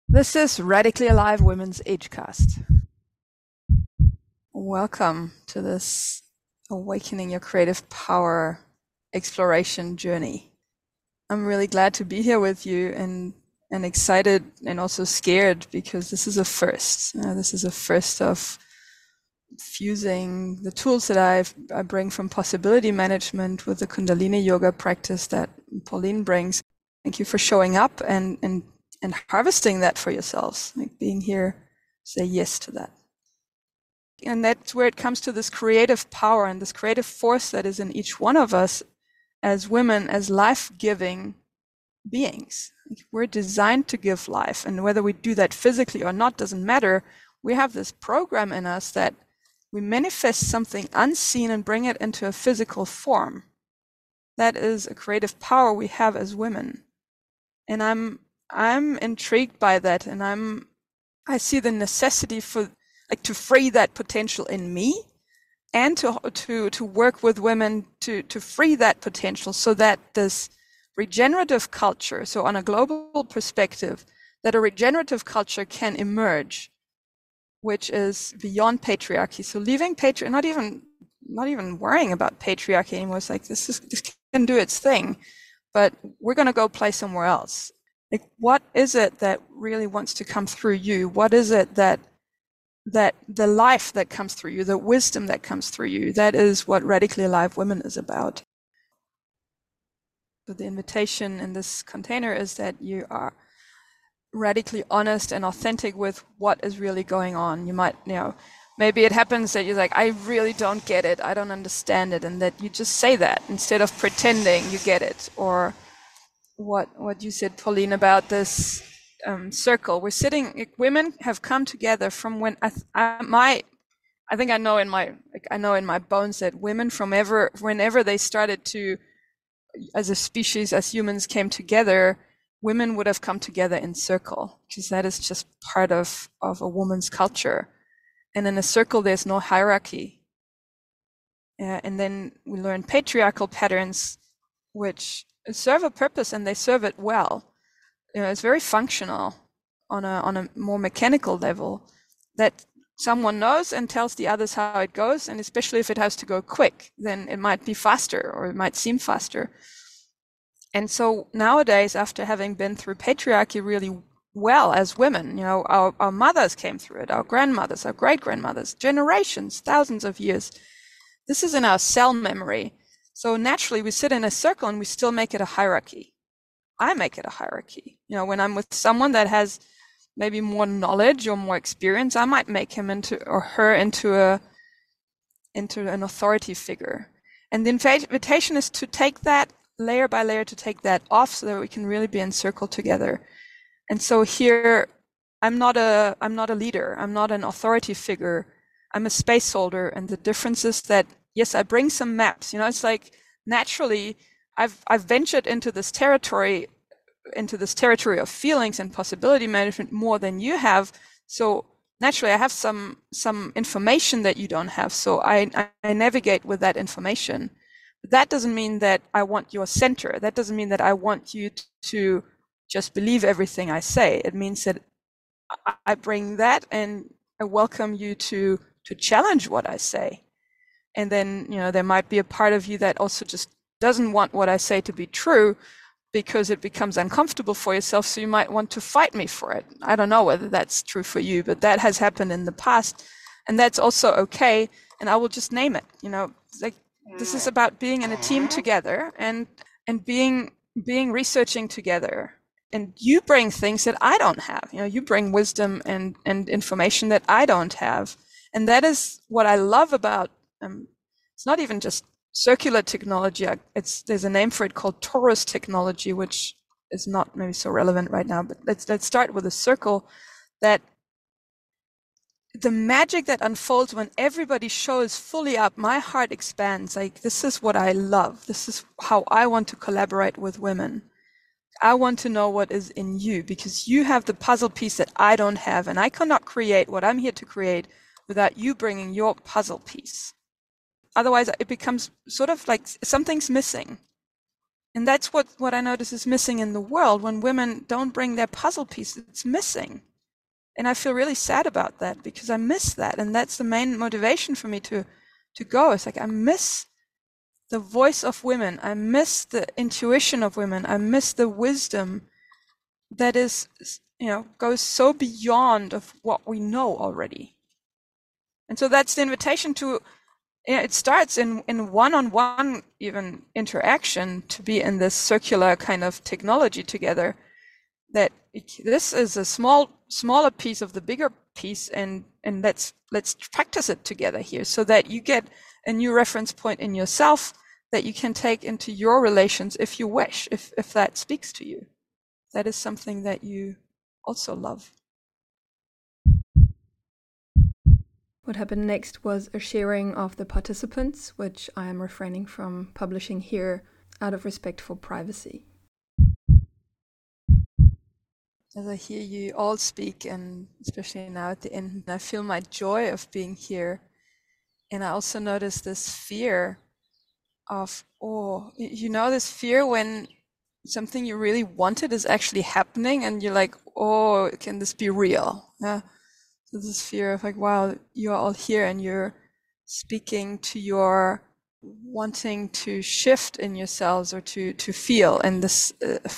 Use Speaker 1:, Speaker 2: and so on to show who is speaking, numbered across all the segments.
Speaker 1: This is Radically Alive Women's Agecast. Welcome to this Awakening Your Creative Power exploration journey. I'm really glad to be here with you and excited and also scared because this is a first. This is a first of fusing the tools that I bring from possibility management with the Kundalini yoga practice that Pauline brings. Thank you for showing up and harvesting that for yourselves, like being here, say yes to that. And that's where it comes to this creative power and this creative force that is in each one of us as women, as life-giving beings. We're designed to give life, and whether we do that physically or not doesn't matter. We have this program in us that we manifest something unseen and bring it into a physical form. That is a creative power we have as women. And I'm intrigued by that, and I see the necessity for to free that potential in me and to work with women to free that potential so that this regenerative culture, so on a global perspective, that a regenerative culture can emerge, which is beyond patriarchy. So leaving patriarchy, not even worrying about patriarchy anymore. It's like this can do its thing, but we're going to go play somewhere else. Like, what is it that really wants to come through you? What is it that the life that comes through you, the wisdom that comes through you, that is what Radically Alive Women is about. So the invitation in this container is that you are radically honest and authentic with what is really going on. You might, maybe it happens that you're like, I really don't get it, I don't understand it, and that you just say that instead of pretending you get it. Or what you said, Pauline, about this circle. We're sitting. Women have come together from when I think I know in my bones that women whenever they started to, as a species, as humans came together, women would have come together in circle because that is just part of a woman's culture. And in a circle, there's no hierarchy. And then we learn patriarchal patterns, which serve a purpose and they serve it well. It's very functional on a more mechanical level, that someone knows and tells the others how it goes, and especially if it has to go quick, then it might be faster or it might seem faster. And so nowadays, after having been through patriarchy really well as women, our mothers came through it, our grandmothers, our great-grandmothers, generations, thousands of years. This is in our cell memory. So naturally, we sit in a circle and we still make it a hierarchy. I make it a hierarchy. When I'm with someone that has maybe more knowledge or more experience, I might make him or her into an authority figure. And the invitation is to take that layer by layer, to take that off so that we can really be in circle together. And so here, I'm not a leader. I'm not an authority figure. I'm a space holder. And the difference is that, yes, I bring some maps. It's like naturally, I've ventured into this territory of feelings and possibility management more than you have. So naturally, I have some information that you don't have. So I navigate with that information. But that doesn't mean that I want your center. That doesn't mean that I want you to just believe everything I say. It means that I bring that and I welcome you to challenge what I say. And then, there might be a part of you that also just doesn't want what I say to be true because it becomes uncomfortable for yourself. So you might want to fight me for it. I don't know whether that's true for you, but that has happened in the past. And that's also okay. And I will just name it. This is about being in a team together and being researching together. And you bring things that I don't have. You bring wisdom and information that I don't have. And that is what I love about, it's not even just circular technology. There's a name for it called torus technology, which is not maybe so relevant right now, but let's start with a circle. That the magic that unfolds when everybody shows fully up, my heart expands. Like, this is what I love. This is how I want to collaborate with women. I want to know what is in you because you have the puzzle piece that I don't have, and I cannot create what I'm here to create without you bringing your puzzle piece. Otherwise, it becomes sort of like something's missing. And that's what I notice is missing in the world. When women don't bring their puzzle piece, it's missing. And I feel really sad about that because I miss that. And that's the main motivation for me to go. It's like I miss the voice of women. I miss the intuition of women. I miss the wisdom that is, goes so beyond of what we know already. And so that's the invitation to, it starts in one-on-one even interaction to be in this circular kind of technology together, that this is a smaller piece of the bigger piece, and let's practice it together here so that you get a new reference point in yourself that you can take into your relations if you wish, if that speaks to you. That is something that you also love. What happened next was a sharing of the participants, which I am refraining from publishing here out of respect for privacy. As I hear you all speak, and especially now at the end, I feel my joy of being here. And I also notice this fear of, this fear when something you really wanted is actually happening and you're like, oh, can this be real? Yeah. So this fear of like, wow, you're all here and you're speaking to your wanting to shift in yourselves or to feel. And this,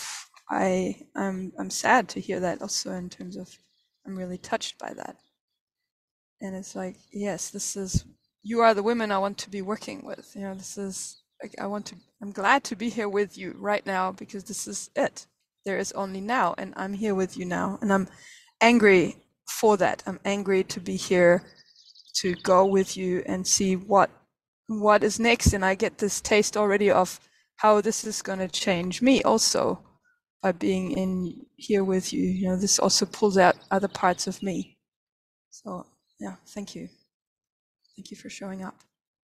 Speaker 1: I'm sad to hear that also, in terms of, I'm really touched by that. And it's like, yes, you are the women I want to be working with. This is like, I'm glad to be here with you right now because this is it. There is only now, and I'm here with you now. And I'm angry for that. I'm angry to be here to go with you and see what is next. And I get this taste already of how this is going to change me also by being in here with you. This also pulls out other parts of me. So yeah, thank you. Thank you for showing up.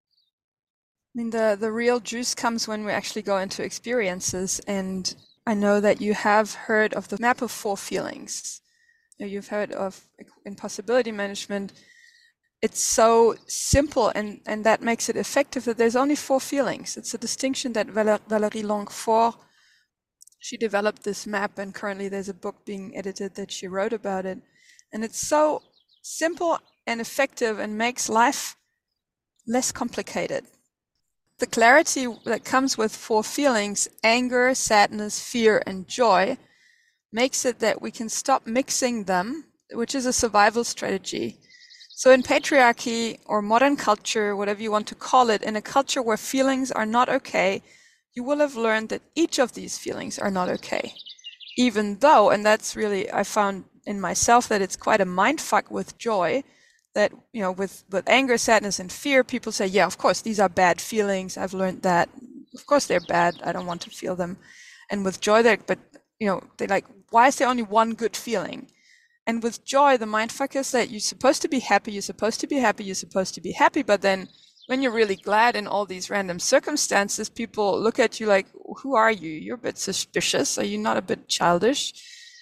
Speaker 1: I mean, the real juice comes when we actually go into experiences. And I know that you have heard of the map of 4 feelings. You've heard of impossibility management. It's so simple, and that makes it effective, that there's only 4 feelings. It's a distinction that Valérie Longuefort, she developed this map, and currently there's a book being edited that she wrote about it. And it's so simple and effective and makes life less complicated. The clarity that comes with 4 feelings, anger, sadness, fear, and joy, makes it that we can stop mixing them, which is a survival strategy. So in patriarchy or modern culture, whatever you want to call it, in a culture where feelings are not okay, you will have learned that each of these feelings are not okay. Even though, and that's really, I found in myself that it's quite a mindfuck with joy, that, with anger, sadness, and fear, people say, yeah, of course, these are bad feelings. I've learned that. Of course, they're bad. I don't want to feel them. And with joy, they're like, why is there only one good feeling? And with joy, the mindfuck is that you're supposed to be happy, you're supposed to be happy, you're supposed to be happy. But then when you're really glad in all these random circumstances, people look at you like, who are you? You're a bit suspicious. Are you not a bit childish?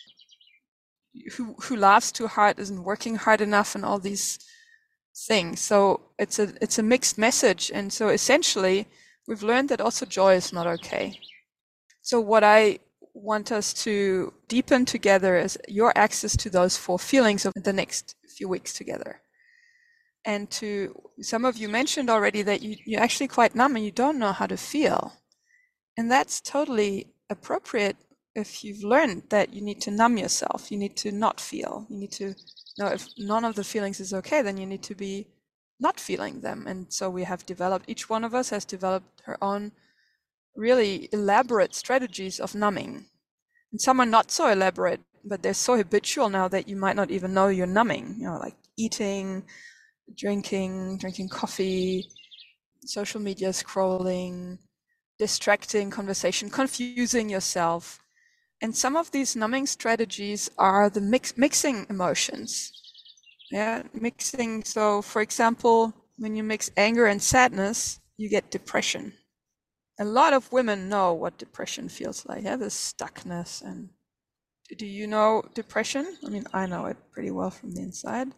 Speaker 1: Who laughs too hard isn't working hard enough, and all these things. So it's a mixed message. And so essentially, we've learned that also joy is not okay. So what I want us to deepen together is your access to those 4 feelings of the next few weeks together. And some of you mentioned already that you're actually quite numb and you don't know how to feel. And that's totally appropriate if you've learned that you need to numb yourself. You need to not feel. You need to know if none of the feelings is okay, then you need to be not feeling them. And so each one of us has developed her own really elaborate strategies of numbing. And some are not so elaborate, but they're so habitual now that you might not even know you're numbing, like eating, drinking coffee, social media scrolling, distracting conversation, confusing yourself. And some of these numbing strategies are the mixing emotions. Yeah, mixing. So for example, when you mix anger and sadness, you get depression. A lot of women know what depression feels like. Yeah, the stuckness. And do you know depression? I mean, I know it pretty well from the inside.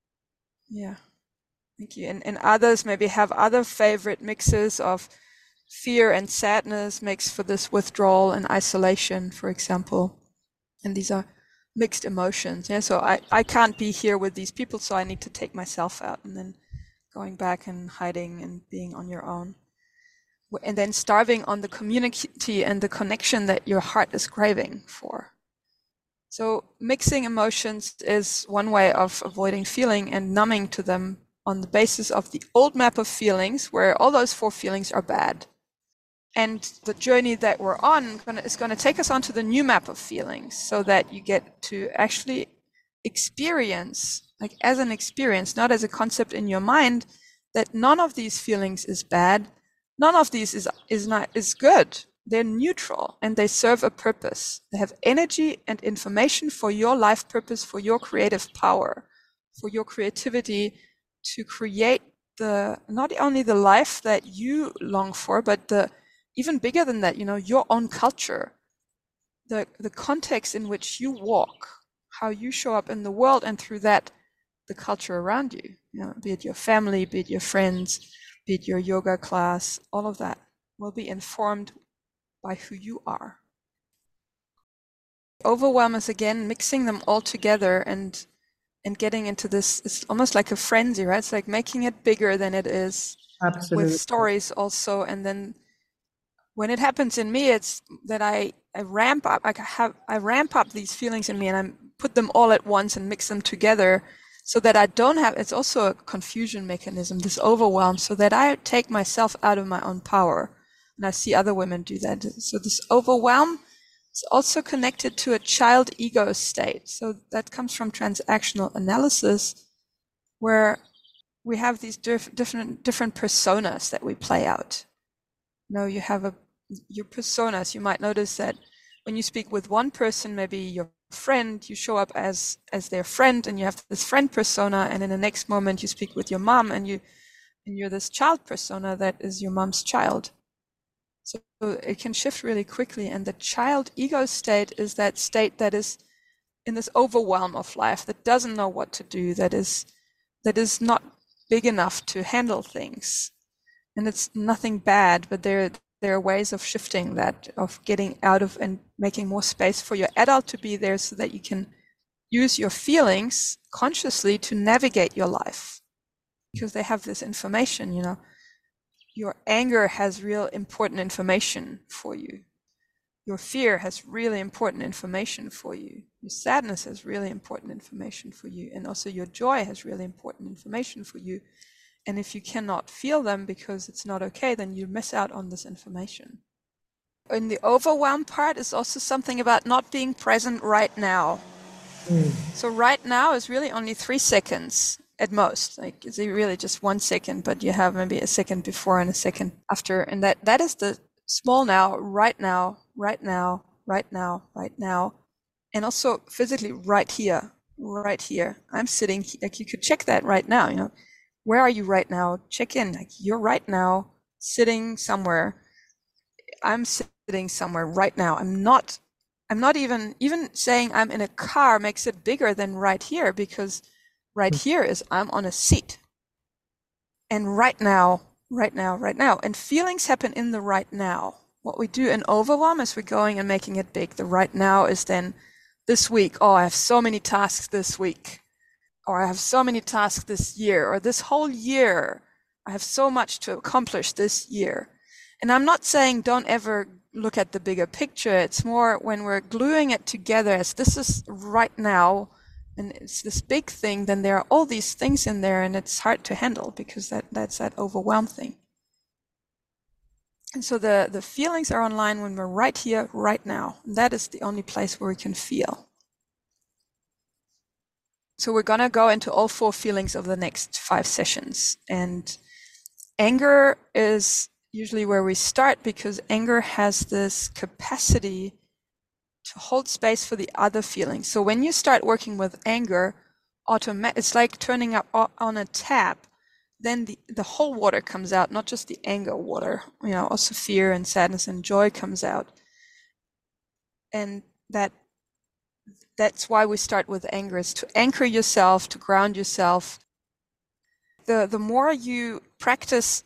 Speaker 1: Yeah, thank you. And others maybe have other favorite mixes of fear and sadness makes for this withdrawal and isolation, for example. And these are mixed emotions. Yeah, so I can't be here with these people, so I need to take myself out, and then going back and hiding and being on your own. And then starving on the community and the connection that your heart is craving for. So mixing emotions is one way of avoiding feeling and numbing to them on the basis of the old map of feelings, where all those 4 feelings are bad. And the journey that we're on is going to take us onto the new map of feelings, so that you get to actually experience, like as an experience, not as a concept in your mind, that none of these feelings is bad. None of these is good. They're neutral and they serve a purpose. They have energy and information for your life purpose, for your creative power, for your creativity to create not only the life that you long for, but even bigger than that, your own culture, the context in which you walk, how you show up in the world, and through that, the culture around you, be it your family, be it your friends, be it your yoga class, all of that will be informed by who you are. Overwhelm is again mixing them all together and getting into this. It's almost like a frenzy, right? It's like making it bigger than it is.
Speaker 2: Absolutely.
Speaker 1: With stories also. And then when it happens in me, it's that I ramp up. I ramp up these feelings in me, and I put them all at once and mix them together, so that I don't have. It's also a confusion mechanism, this overwhelm, so that I take myself out of my own power. And I see other women do that. So this overwhelm is also connected to a child ego state. So that comes from transactional analysis, where we have these different personas that we play out. You have your personas. You might notice that when you speak with one person, maybe your friend, you show up as their friend, and you have this friend persona, and in the next moment you speak with your mom, and you're this child persona that is your mom's child. So it can shift really quickly, and the child ego state is that state that is in this overwhelm of life, that doesn't know what to do, that is not big enough to handle things. And it's nothing bad, but there are ways of shifting that, of getting out of and making more space for your adult to be there, so that you can use your feelings consciously to navigate your life, because they have this information. Your anger has real important information for you. Your fear has really important information for you. Your sadness has really important information for you. And also your joy has really important information for you. And if you cannot feel them because it's not okay, then you miss out on this information. In the overwhelm part is also something about not being present right now. So right now is really only 3 seconds at most. Like, it's really just 1 second, but you have maybe a second before and a second after. And that is the small now, right now, right now, right now, right now. And also physically right here, right here. I'm sitting, like you could check that right now, where are you right now? Check in, like you're right now sitting somewhere. I'm sitting somewhere right now. I'm not even saying I'm in a car makes it bigger than right here, because right here is I'm on a seat. And right now. And feelings happen in the right now. What we do in overwhelm is we're going and making it big. The right now is then this week. Oh, I have so many tasks this week. Or I have so many tasks this year, or this whole year. I have so much to accomplish this year. And I'm not saying don't ever look at the bigger picture. It's more when we're gluing it together as this is right now, and it's this big thing, then there are all these things in there, and it's hard to handle, because that's that overwhelm thing. And so the feelings are online when we're right here, right now. And that is the only place where we can feel. So we're going to go into all 4 feelings of the next 5 sessions. And anger is usually where we start, because anger has this capacity to hold space for the other feelings. So when you start working with anger, it's like turning up on a tap, then the whole water comes out, not just the anger water, also fear and sadness and joy comes out. And that's why we start with anger, is to anchor yourself, to ground yourself. The more you practice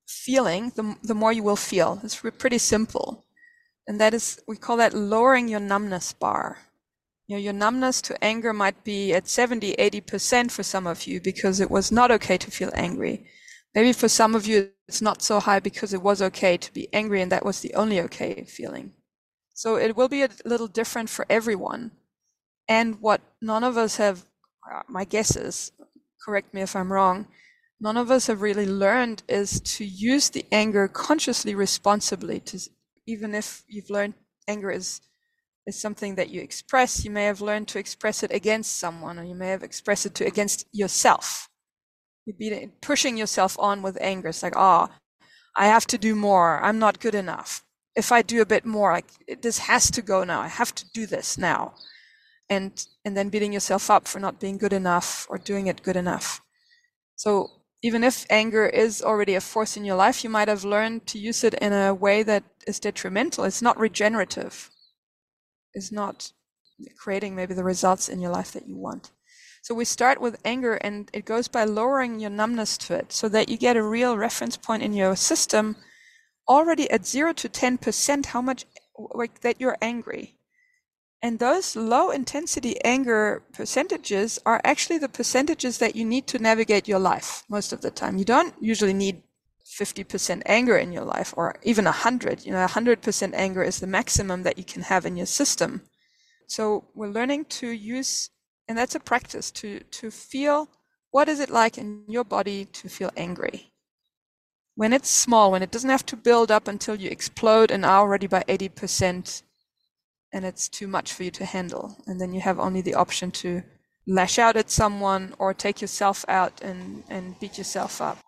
Speaker 1: feeling, the more you will feel. It's pretty simple. And that is, we call that lowering your numbness bar. Your numbness to anger might be at 70, 80% for some of you because it was not okay to feel angry. Maybe for some of you, it's not so high because it was okay to be angry and that was the only okay feeling. So it will be a little different for everyone. And what none of us have, my guess is, correct me if I'm wrong, none of us have really learned is to use the anger consciously, responsibly. Even if you've learned anger is something that you express, you may have learned to express it against someone, or you may have expressed it against yourself. You'd be pushing yourself on with anger. It's like, I have to do more. I'm not good enough. If I do a bit more, like this has to go now. I have to do this now. And then beating yourself up for not being good enough or doing it good enough. So even if anger is already a force in your life, you might have learned to use it in a way that is detrimental. It's not regenerative. It's not creating maybe the results in your life that you want. So we start with anger, and it goes by lowering your numbness to it so that you get a real reference point in your system already at 0 to 10% how much like that you're angry. And those low intensity anger percentages are actually the percentages that you need to navigate your life most of the time. You don't usually need 50% anger in your life, or even 100. 100% anger is the maximum that you can have in your system. So we're learning to use, and that's a practice, to feel what is it like in your body to feel angry. When it's small, when it doesn't have to build up until you explode and are already by 80%, and it's too much for you to handle. And then you have only the option to lash out at someone or take yourself out and beat yourself up.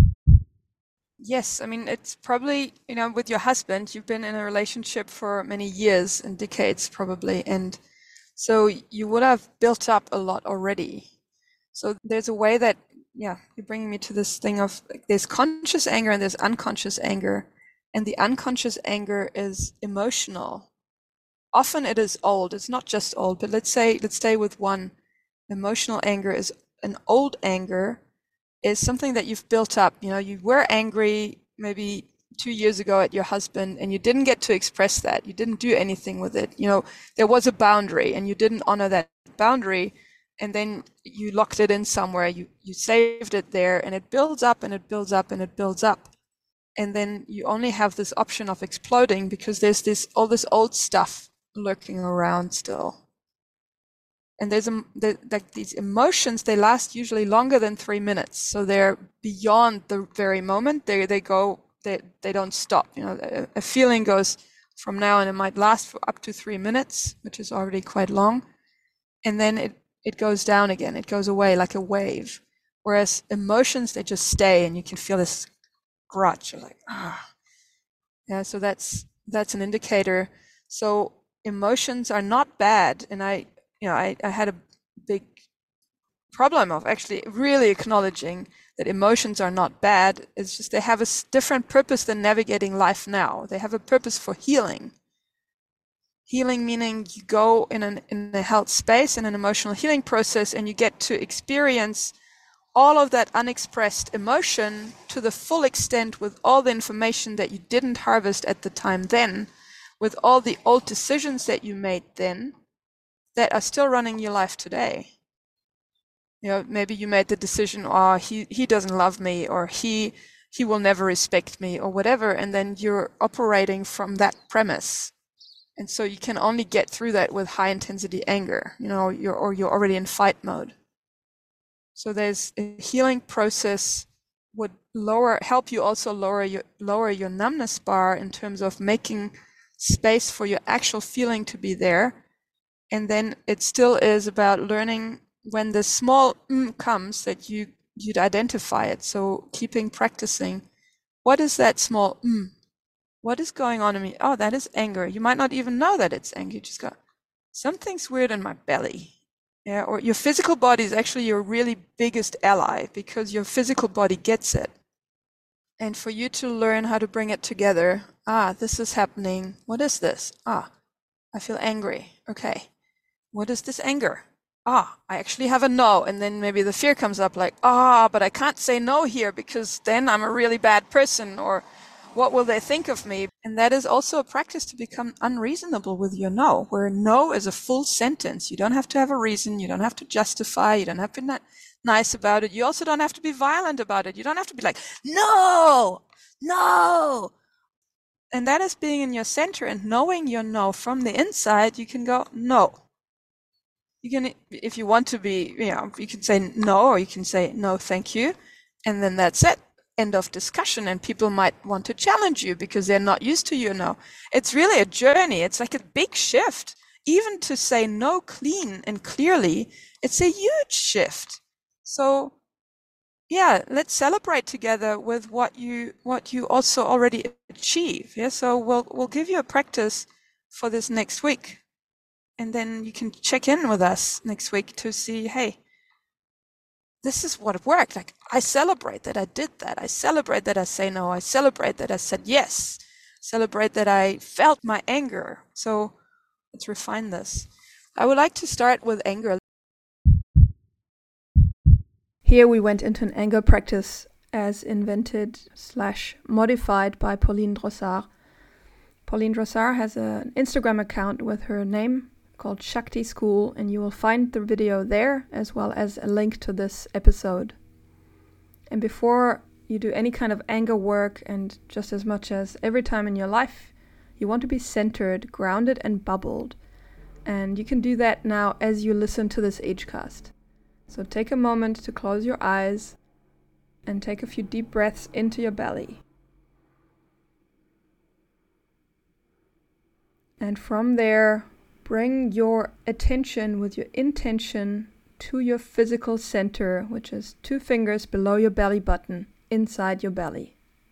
Speaker 1: Yes, I mean, it's probably, with your husband, you've been in a relationship for many years and decades probably. And so you would have built up a lot already. So there's a way that, you're bringing me to this thing of there's conscious anger and there's unconscious anger. And the unconscious anger is emotional. Often it is old. It's not just old, but let's stay with one. Emotional anger is an old anger, is something that you've built up. You were angry maybe 2 years ago at your husband and you didn't get to express that. You didn't do anything with it. There was a boundary and you didn't honor that boundary. And then you locked it in somewhere. You saved it there, and it builds up and it builds up and it builds up. And then you only have this option of exploding because there's all this old stuff lurking around still. And there's like these emotions, they last usually longer than 3 minutes. So they're beyond the very moment. They don't stop. A feeling goes from now and it might last for up to 3 minutes, which is already quite long. And then it goes down again. It goes away like a wave. Whereas emotions, they just stay, and you can feel this grudge. You're like, Yeah, so that's an indicator. So emotions are not bad. And I had a big problem of actually really acknowledging that emotions are not bad. It's just they have a different purpose than navigating life now. They have a purpose for healing. Healing meaning you go in a health space, in an emotional healing process, and you get to experience all of that unexpressed emotion to the full extent with all the information that you didn't harvest at the time then, with all the old decisions that you made then, that are still running your life today. Maybe you made the decision, he doesn't love me, or he will never respect me, or whatever, and then you're operating from that premise. And so you can only get through that with high intensity anger, you're already in fight mode. So there's a healing process would help you also lower your numbness bar in terms of making space for your actual feeling to be there. And then it still is about learning when the small comes that you'd identify it. So practicing. What is that small What is going on in me? Oh, that is anger. You might not even know that it's anger. You just go, something's weird in my belly. Yeah, or your physical body is actually your really biggest ally because your physical body gets it. And for you to learn how to bring it together, this is happening. What is this? I feel angry. Okay. What is this anger? I actually have a no. And then maybe the fear comes up like, but I can't say no here because then I'm a really bad person, or what will they think of me? And that is also a practice to become unreasonable with your no, where no is a full sentence. You don't have to have a reason. You don't have to justify. You don't have to be nice about it. You also don't have to be violent about it. You don't have to be like, no, no. And that is being in your center and knowing your no from the inside. You can go, no. You can, if you want to be, you can say no, or you can say no, thank you. And then that's it. End of discussion. And people might want to challenge you because they're not used to your no. It's really a journey. It's like a big shift. Even to say no clean and clearly, it's a huge shift. So yeah, let's celebrate together with what you also already achieve. Yeah, so we'll give you a practice for this next week, and then you can check in with us next week to see, hey, this is what worked. Like, I celebrate that I did that. I celebrate that I say no. I celebrate that I said yes. Celebrate that I felt my anger. So let's refine this. I would like to start with anger. Here we went into an anger practice as invented/modified by Pauline Drossard. Pauline Drossard has an Instagram account with her name called Shakti School, and you will find the video there as well as a link to this episode. And before you do any kind of anger work, and just as much as every time in your life, you want to be centered, grounded, and bubbled. And you can do that now as you listen to this Agecast. So take a moment to close your eyes and take a few deep breaths into your belly. And from there, bring your attention with your intention to your physical center, which is 2 fingers below your belly button, inside your belly.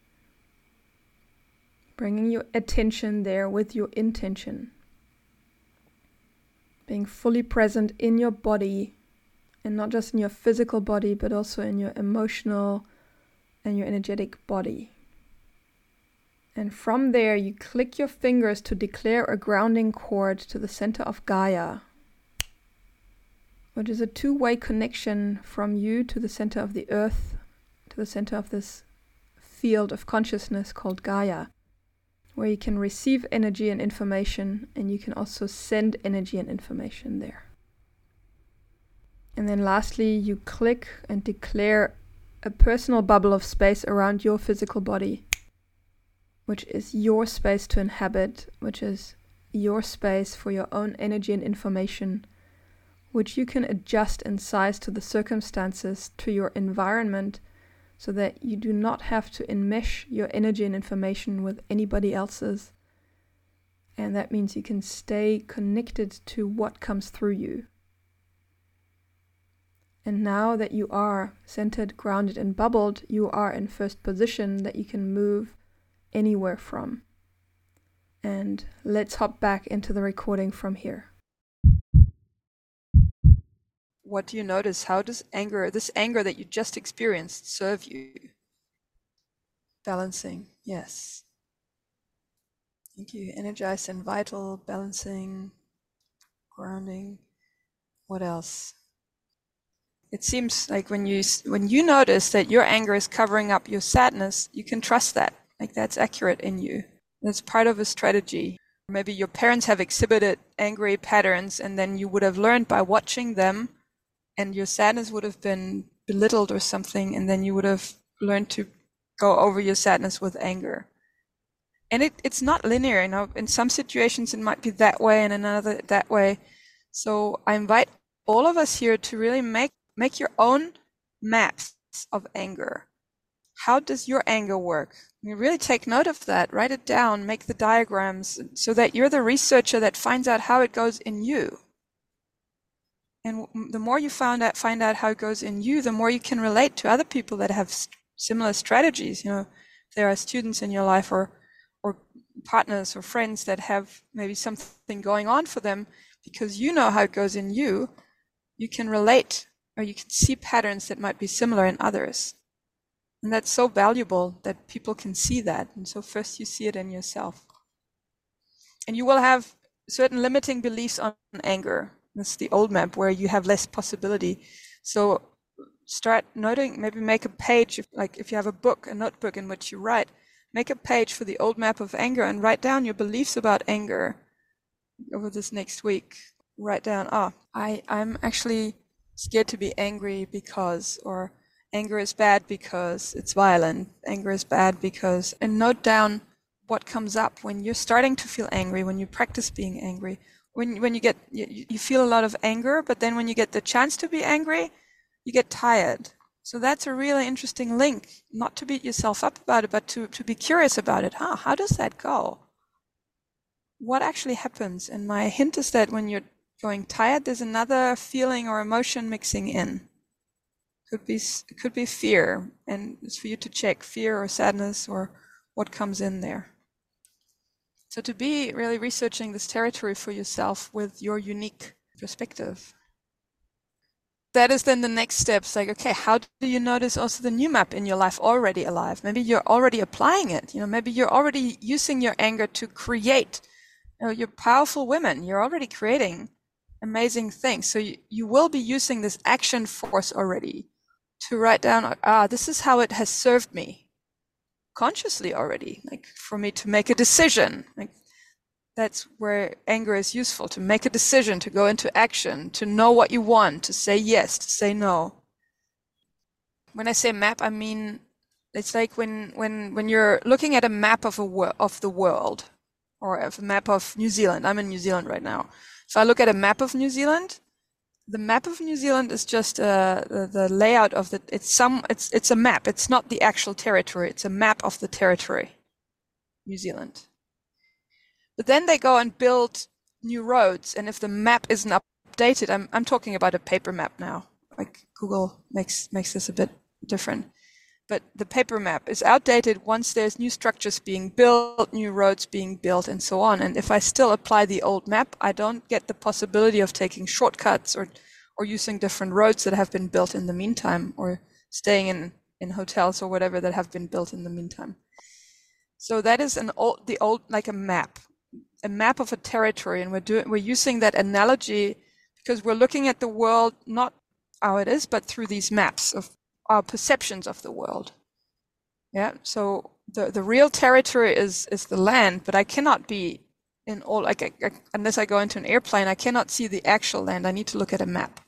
Speaker 1: Bringing your attention there with your intention. Being fully present in your body, and not just in your physical body, but also in your emotional and your energetic body. And from there, you click your fingers to declare a grounding cord to the center of Gaia, which is a 2-way connection from you to the center of the earth, to the center of this field of consciousness called Gaia, where you can receive energy and information, and you can also send energy and information there. And then lastly, you click and declare a personal bubble of space around your physical body, which is your space to inhabit, which is your space for your own energy and information, which you can adjust in size to the circumstances, to your environment, so that you do not have to enmesh your energy and information with anybody else's. And that means you can stay connected to what comes through you. And now that you are centered, grounded, and bubbled, you are in first position that you can move anywhere from. And let's hop back into the recording from here. What do you notice? How does this anger that you just experienced, serve you? Balancing, yes. Thank you. Energized and vital, balancing, grounding. What else? It seems like when you notice that your anger is covering up your sadness, you can trust that. Like, that's accurate in you. That's part of a strategy. Maybe your parents have exhibited angry patterns, and then you would have learned by watching them, and your sadness would have been belittled or something, and then you would have learned to go over your sadness with anger. And it's not linear, In some situations it might be that way, and another that way. So I invite all of us here to really make your own maps of anger. How does your anger work? You really take note of that, write it down, make the diagrams, so that you're the researcher that finds out how it goes in you. And the more you find out how it goes in you, the more you can relate to other people that have similar strategies. If there are students in your life or partners or friends that have maybe something going on for them, because you know how it goes in you, you can relate, or you can see patterns that might be similar in others. And that's so valuable that people can see that. And so first you see it in yourself. And you will have certain limiting beliefs on anger. This is the old map where you have less possibility. So start noting, maybe make a page, if you have a book, a notebook in which you write, make a page for the old map of anger and write down your beliefs about anger over this next week. Write down, I'm actually scared to be angry because, or anger is bad because it's violent. Anger is bad because, and note down what comes up when you're starting to feel angry, when you practice being angry. When you get, you feel a lot of anger, but then when you get the chance to be angry, you get tired. So that's a really interesting link, not to beat yourself up about it, but to be curious about it. How does that go? What actually happens? And my hint is that when you're going tired, there's another feeling or emotion mixing in. Could be fear, and it's for you to check fear or sadness or what comes in there. So to be really researching this territory for yourself with your unique perspective. That is then the next steps, like, okay, how do you notice also the new map in your life already alive? Maybe you're already applying it. Maybe you're already using your anger to create. You're powerful women. You're already creating amazing things. So you will be using this action force already to write down, this is how it has served me consciously already, like for me to make a decision. Like that's where anger is useful, to make a decision, to go into action, to know what you want, to say yes, to say no. When I say map, I mean, it's like when you're looking at a map of the world, or a map of New Zealand. I'm in New Zealand right now. If I look at a map of New Zealand, the map of New Zealand is just the layout of the. It's a map. It's not the actual territory. It's a map of the territory, New Zealand. But then they go and build new roads, and if the map isn't updated, I'm talking about a paper map now. Like Google makes this a bit different. But the paper map is outdated once there's new structures being built, new roads being built, and so on. And if I still apply the old map, I don't get the possibility of taking shortcuts or using different roads that have been built in the meantime, or staying in hotels or whatever that have been built in the meantime. So that is the old like a map of a territory, and we're using that analogy because we're looking at the world not how it is, but through these maps of our perceptions of the world. Yeah. So the real territory is the land, but I cannot be in all unless I go into an airplane, I cannot see the actual land. I need to look at a map.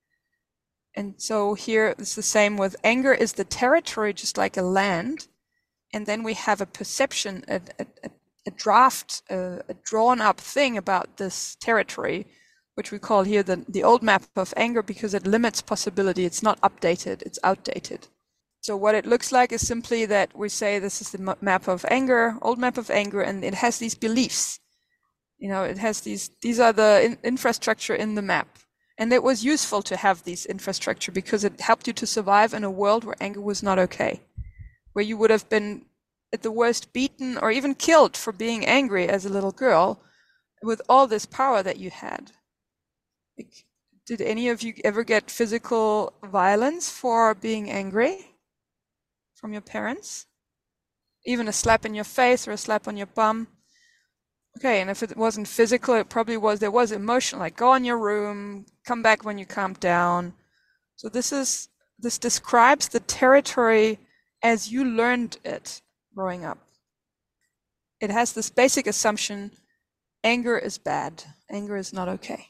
Speaker 1: And so here it's the same with anger is the territory, just like a land, and then we have a perception, a draft, a drawn up thing about this territory, which we call here the old map of anger, because it limits possibility. It's not updated, it's outdated. So what it looks like is simply that we say this is the map of anger, old map of anger, and it has these beliefs. It has these are the infrastructure in the map. And it was useful to have these infrastructure because it helped you to survive in a world where anger was not okay, where you would have been at the worst beaten or even killed for being angry as a little girl with all this power that you had. Like, did any of you ever get physical violence for being angry from your parents? Even a slap in your face or a slap on your bum? Okay, and if it wasn't physical, it probably there was emotional, like go in your room, come back when you calm down. So this describes the territory as you learned it growing up. It has this basic assumption, anger is bad, anger is not okay.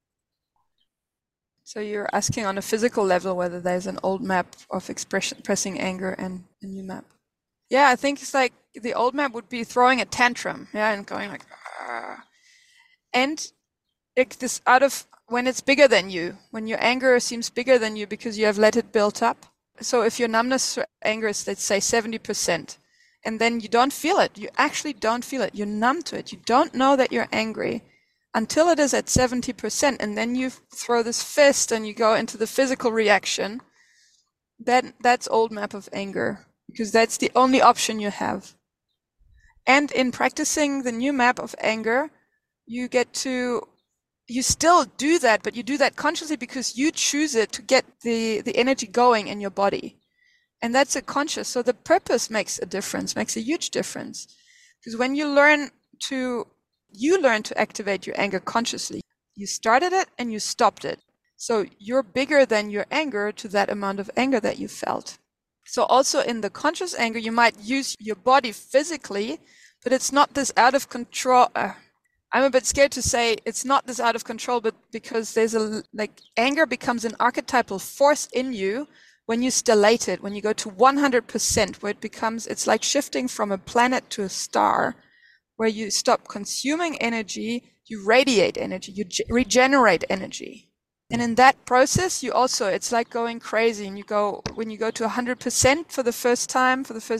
Speaker 1: So you're asking on a physical level whether there's an old map of expressing anger and a new map. Yeah, I think it's like the old map would be throwing a tantrum, and going like, Argh. And this out of when it's bigger than you, when your anger seems bigger than you because you have let it build up. So if your numbness for anger is, let's say, 70%, and then you don't feel it, you actually don't feel it, you're numb to it, you don't know that you're angry until it is at 70%, and then you throw this fist and you go into the physical reaction. That's old map of anger, because that's the only option you have. And in practicing the new map of anger, you still do that, but you do that consciously because you choose it to get the energy going in your body. And that's a conscious. So the purpose makes a difference, makes a huge difference. Because when you learn to activate your anger consciously, You started it and you stopped it. So you're bigger than your anger to that amount of anger that you felt. So also in the conscious anger, you might use your body physically, but it's not this out of control. I'm a bit scared to say it's not this out of control, but because there's anger becomes an archetypal force in you when you stellate it, when you go to 100%, where it's like shifting from a planet to a star, where you stop consuming energy, you radiate energy, you regenerate energy. And in that process, it's like going crazy, and when you go to 100% for the first time,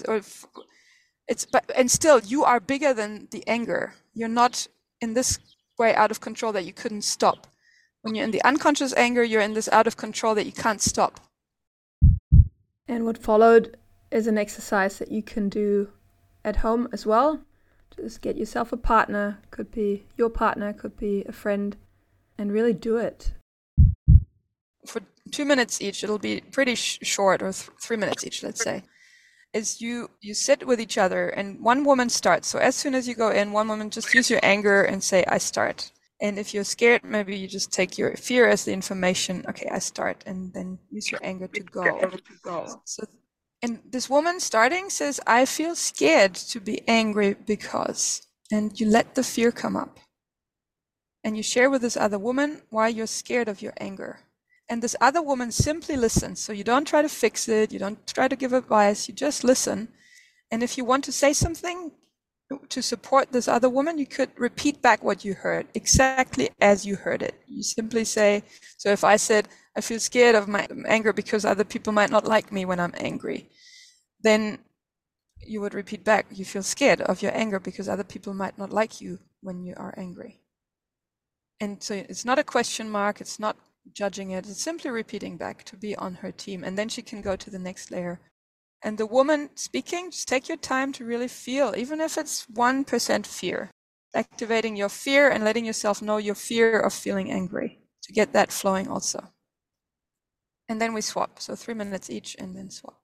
Speaker 1: and still you are bigger than the anger. You're not in this way out of control that you couldn't stop. When you're in the unconscious anger, you're in this out of control that you can't stop. And what followed is an exercise that you can do at home as well. Just get yourself a partner, could be your partner, could be a friend, and really do it. For 2 minutes each, it'll be pretty short, or 3 minutes each, let's say, is you sit with each other and one woman starts. So as soon as you go in, one woman, just use your anger and say, I start. And if you're scared, maybe you just take your fear as the information. Okay, I start, and then use your anger to go. And this woman starting says, I feel scared to be angry because, and you let the fear come up. And you share with this other woman why you're scared of your anger. And this other woman simply listens. So you don't try to fix it. You don't try to give advice. You just listen. And if you want to say something to support this other woman, you could repeat back what you heard exactly as you heard it. You simply say, so if I said, I feel scared of my anger because other people might not like me when I'm angry, then you would repeat back, you feel scared of your anger because other people might not like you when you are angry. And so it's not a question mark. It's not judging it. It's simply repeating back to be on her team. And then she can go to the next layer. And the woman speaking, just take your time to really feel, even if it's 1% fear, activating your fear and letting yourself know your fear of feeling angry, to get that flowing also. And then we swap. So 3 minutes each, and then swap.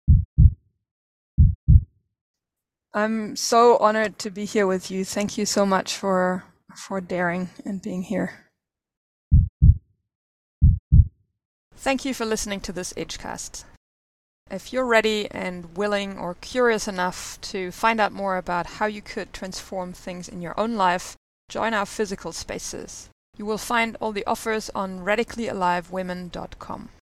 Speaker 1: I'm so honored to be here with you. Thank you so much for daring and being here. Thank you for listening to this Edgecast. If you're ready and willing or curious enough to find out more about how you could transform things in your own life, join our physical spaces. You will find all the offers on radicallyalivewomen.com.